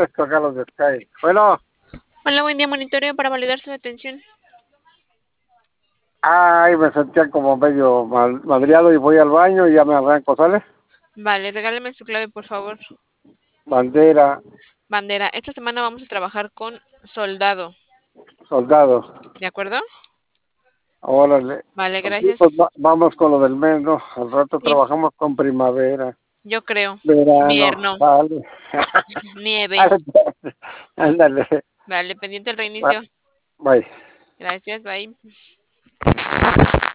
refresco acá los de Sky. Bueno, Hola, buen día, monitoreo para validar su detención. ay, me sentía como medio madreado y voy al baño y ya me arranco, ¿sale? Vale, regáleme su clave, por favor. Bandera, Bandera, esta semana vamos a trabajar con soldado, soldado, ¿de acuerdo? órale. Vale, Aquí gracias. pues vamos con lo del mes, ¿no? Al rato Sí, trabajamos con primavera, yo creo. verano, Invierno, sale. nieve. Ándale, Vale, pendiente el reinicio. bye. Gracias, bye.